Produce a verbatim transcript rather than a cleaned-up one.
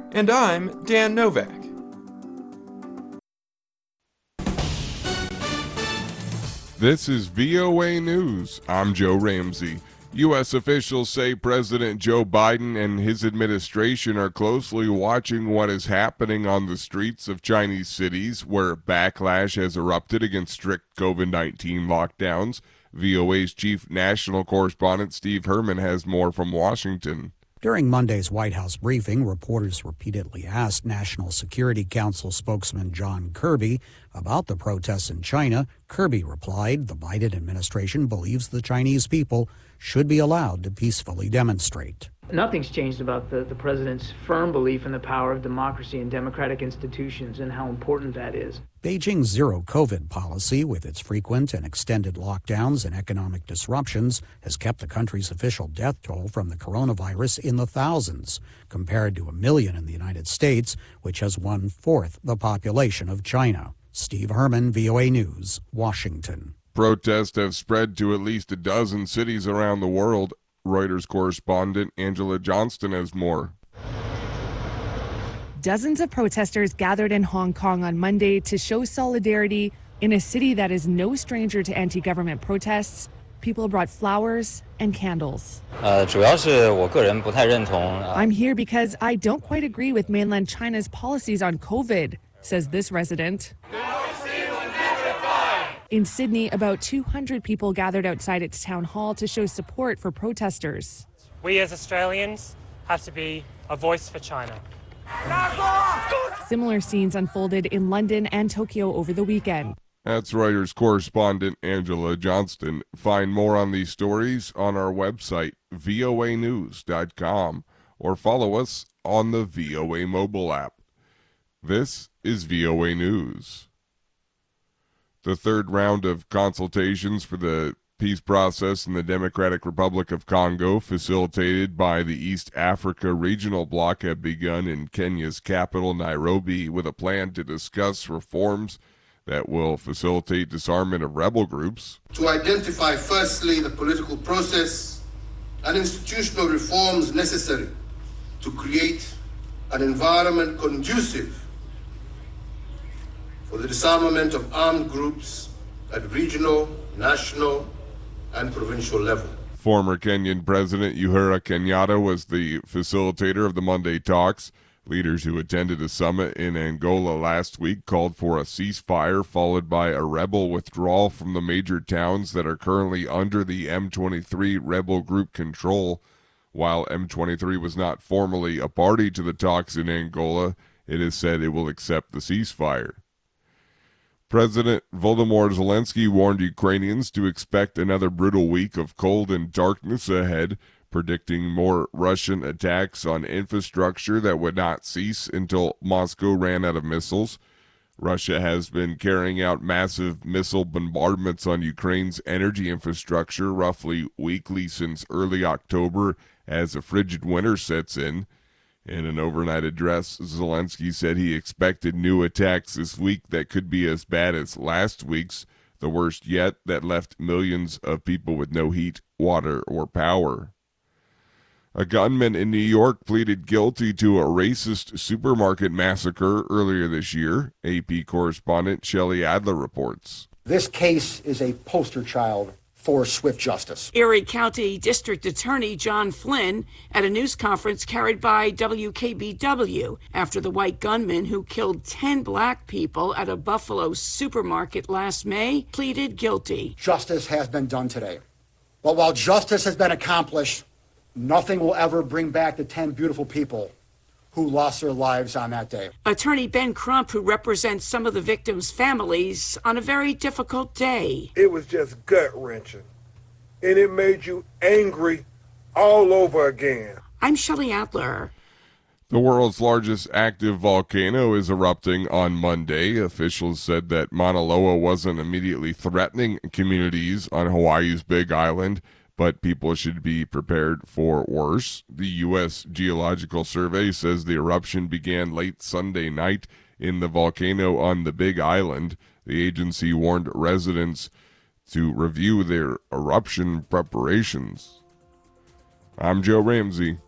And I'm Dan Novak. This is V O A News. I'm Joe Ramsey. U S officials say President Joe Biden and his administration are closely watching what is happening on the streets of Chinese cities where backlash has erupted against strict COVID nineteen lockdowns. V O A's chief national correspondent Steve Herman has more from Washington. During Monday's White House briefing, reporters repeatedly asked National Security Council spokesman John Kirby about the protests in China. Kirby replied, the Biden administration believes the Chinese people should be allowed to peacefully demonstrate. Nothing's changed about the, the president's firm belief in the power of democracy and democratic institutions and how important that is. Beijing's zero COVID policy, with its frequent and extended lockdowns and economic disruptions, has kept the country's official death toll from the coronavirus in the thousands, compared to a million in the United States, which has one-fourth the population of China. Steve Herman, V O A News, Washington. Protests have spread to at least a dozen cities around the world. Reuters correspondent Angela Johnston has more. Dozens of protesters gathered in Hong Kong on Monday to show solidarity in a city that is no stranger to anti-government protests. People brought flowers and candles. I'm here because I don't quite agree with mainland China's policies on COVID, says this resident. In Sydney, about two hundred people gathered outside its town hall to show support for protesters. We as Australians have to be a voice for China. Similar scenes unfolded in London and Tokyo over the weekend. That's Reuters correspondent Angela Johnston. Find more on these stories on our website, V O A news dot com, or follow us on the V O A mobile app. This is V O A News. The third round of consultations for the peace process in the Democratic Republic of Congo, facilitated by the East Africa Regional Bloc, have begun in Kenya's capital, Nairobi, with a plan to discuss reforms that will facilitate disarmament of rebel groups. To identify, firstly, the political process and institutional reforms necessary to create an environment conducive for the disarmament of armed groups at regional, national, and provincial level. Former Kenyan President Uhuru Kenyatta was the facilitator of the Monday talks. Leaders who attended a summit in Angola last week called for a ceasefire, followed by a rebel withdrawal from the major towns that are currently under the M twenty-three rebel group control. While M twenty-three was not formally a party to the talks in Angola, it is said it will accept the ceasefire. President Volodymyr Zelensky warned Ukrainians to expect another brutal week of cold and darkness ahead, predicting more Russian attacks on infrastructure that would not cease until Moscow ran out of missiles. Russia has been carrying out massive missile bombardments on Ukraine's energy infrastructure roughly weekly since early October as a frigid winter sets in. In an overnight address, Zelensky said he expected new attacks this week that could be as bad as last week's, the worst yet, that left millions of people with no heat, water, or power. A gunman in New York pleaded guilty to a racist supermarket massacre earlier this year. A P correspondent Shelley Adler reports. This case is a poster child for swift justice. Erie County District Attorney John Flynn at a news conference carried by W K B W after the white gunman who killed ten black people at a Buffalo supermarket last May pleaded guilty. Justice has been done today. But while justice has been accomplished, nothing will ever bring back the ten beautiful people who lost their lives on that day. Attorney Ben Crump, who represents some of the victims' families on a very difficult day. It was just gut-wrenching, and it made you angry all over again. I'm Shelley Adler. The world's largest active volcano is erupting on Monday. Officials said that Mauna Loa wasn't immediately threatening communities on Hawaii's Big Island, but people should be prepared for worse. The U S Geological Survey says the eruption began late Sunday night in the volcano on the Big Island. The agency warned residents to review their eruption preparations. I'm Joe Ramsey.